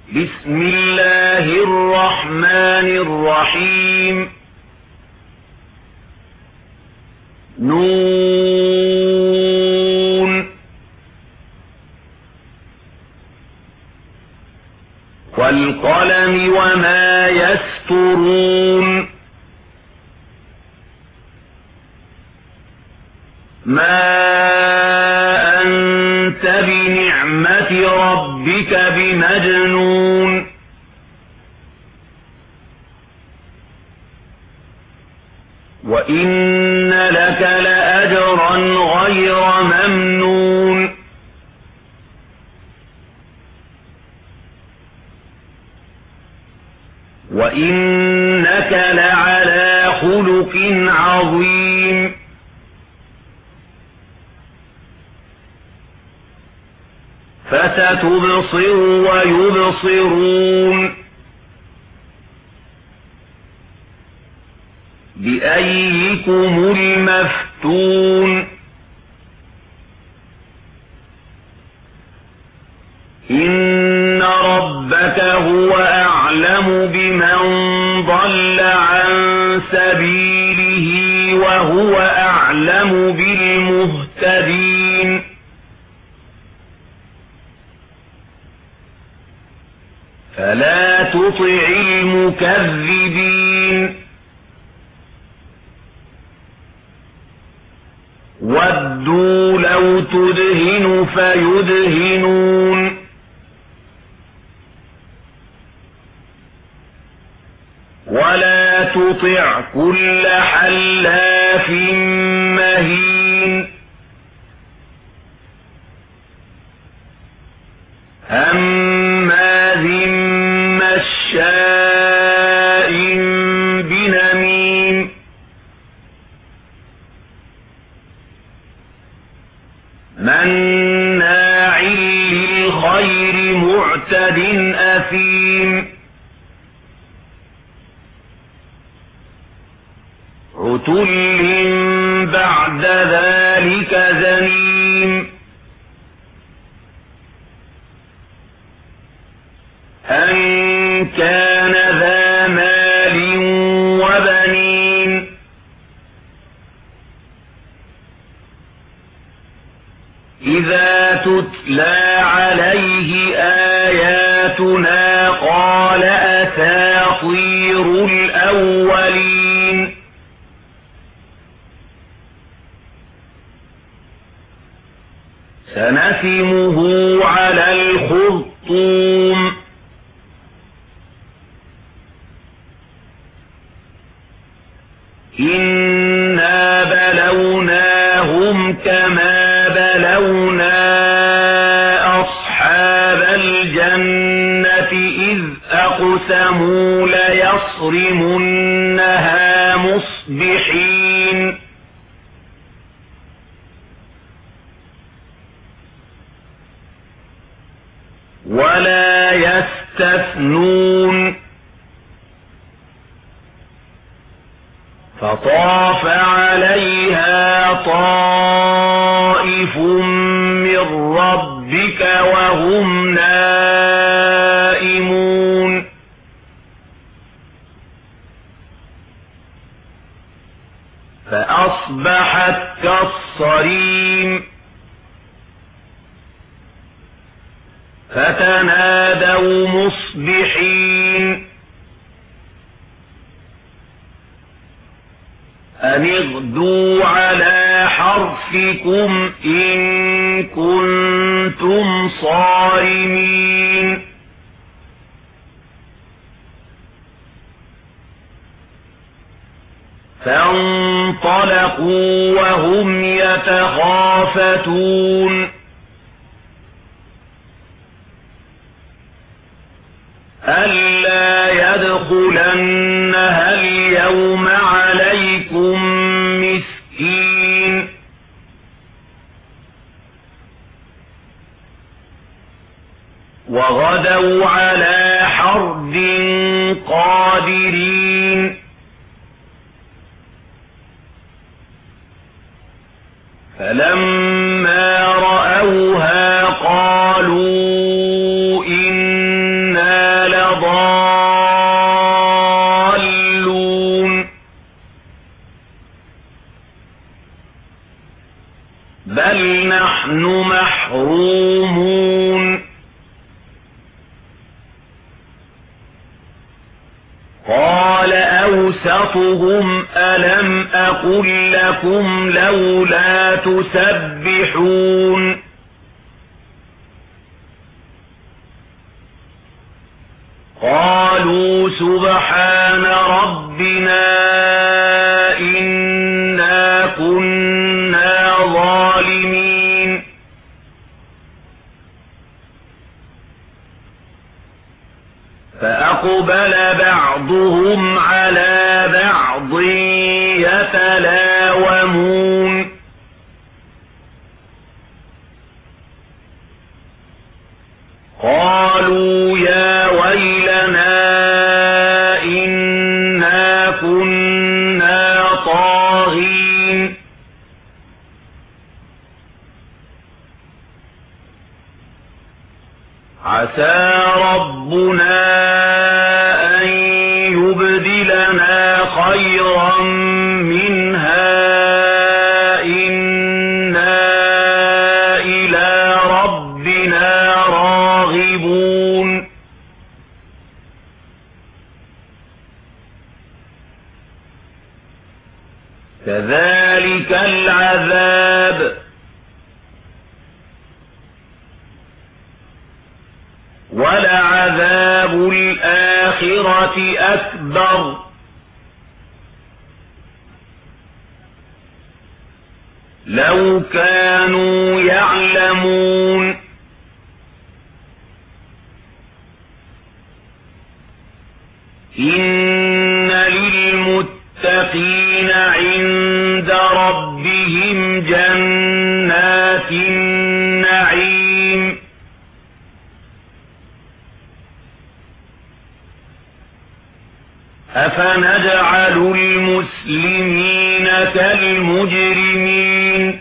بسم الله الرحمن الرحيم. نون والقلم وما يسطرون. ما أنت بنعمة ربك بمجنون. وإن لك لأجرا غير ممنون. وإنك لعلى خلق عظيم. فستبصر ويبصرون. بأيكم المفتون. إن ربك هو أعلم بمن ضل عن سبيله وهو أعلم بالمهتدين. فلا تطع المكذبين. ودوا لو تدهن فيدهنون. ولا تطع كل حلاف مهين. هماز مشاء بنميم. مناع للخير معتد أثيم. عتل بعد ذلك زنيم. أن كان ذا مال وبنين. إذا تتلى عليه آياتنا قال أساطير الأولين. سنسمه على الخرطوم. إنا بلوناهم كما بلونا أصحاب الجنة إذ أقسموا ليصرمنها مصبحين. ولا يستثنون. فطاف عليها طائف من ربك وهم نائمون. فأصبحت كالصريم. فتنادوا مصبحين أن اغدوا على حرثكم إن كنتم صارمين. فانطلقوا وهم يتخافتون ألا يدخلنها اليوم عليكم مسكين. وغدوا على حرد قادرين. فلما رأوها قالوا إنا بل نحن محرومون قال أوسطهم ألم أقل لكم لولا تسبحون قالوا سبحان ربنا إنا كنا ظالمين فأقبل بعضهم على بعض يتلاومون قالوا يا ويلنا إنا كنا طاغين عسى ربنا أن يبدلنا خيرا منها إنا إلى ربنا راغبون كذلك العذاب ولعذاب الآخرة أكبر لو كانوا يعلمون إن للمتقين عند ربهم جنات النعيم أفنجعل المسلمين كالمجرمين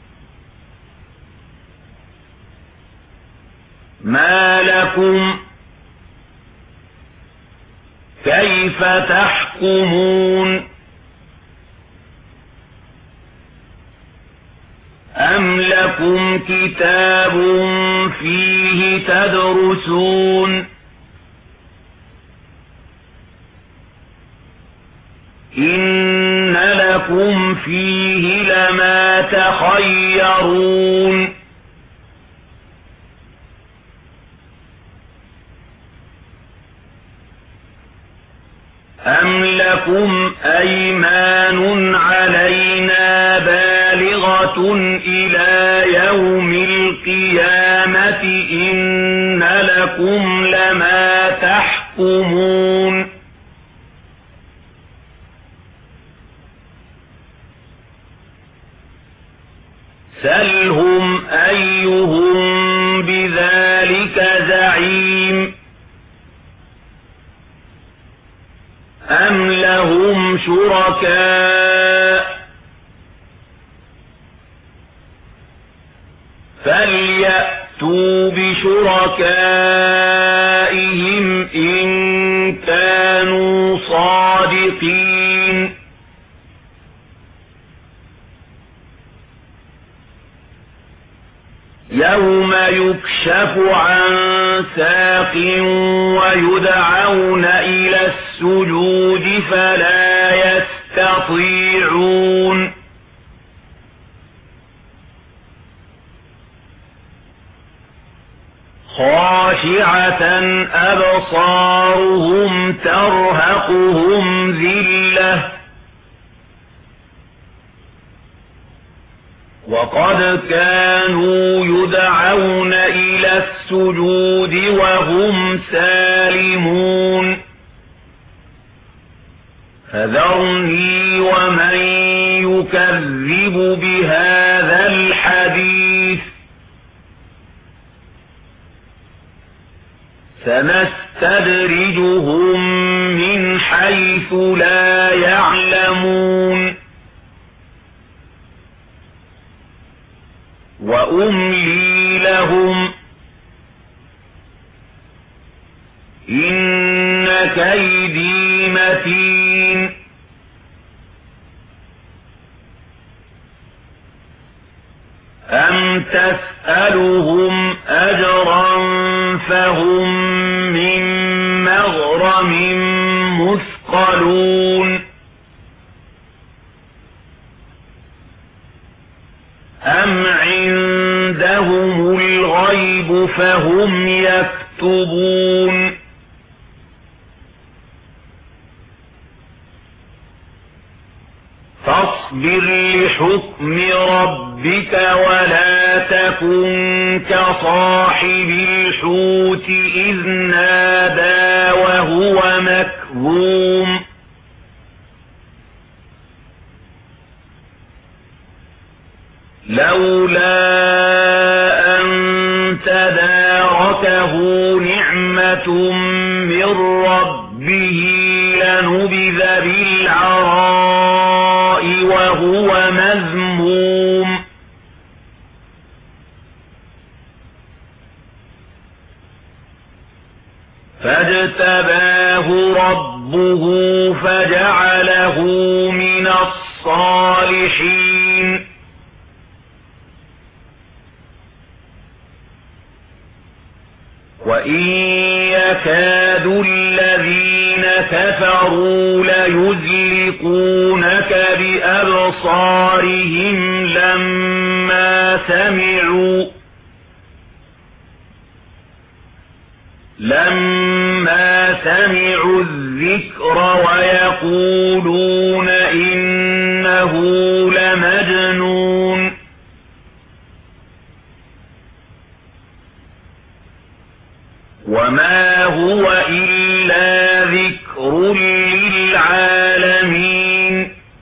ما لكم كيف تحكمون أم لكم كتاب فيه تدرسون إن لكم فيه لما تخيرون أم لكم أيمان علينا بالغة إلى يوم القيامة إن لكم لما تحكمون سلهم أيهم بذلك زعيم أم لهم شركاء فليأتوا بشركائهم إن كانوا صادقين يوم يكشف عن ساق ويدعون إلى السجود فلا يستطيعون خاشعة أبصارهم ترهقهم ذلة وقد كانوا يدعون إلى السجود وهم سالمون فذرني ومن يكذب بهذا الحديث سنستدرجهم من حيث لا يعلمون وأملي لهم إن كيدي متين أم تسألهم أجرا فهم من مغرم مثقلون أم عندهم الغيب فهم يكتبون فاصبر لحكم ربك ولا تكن كصاحب الحوت إذ نادى وهو مكظوم لولا أن تداركه نعمة من ربه لنبذ بالعراء وهو مذموم فاجتباه ربه فجعله من الصالحين وإن يكاد الذين كفروا ليزلقونك بأبصارهم لما سمعوا الذكر ويقولون إنه لمجنون وما هو إلا ذكر للعالمين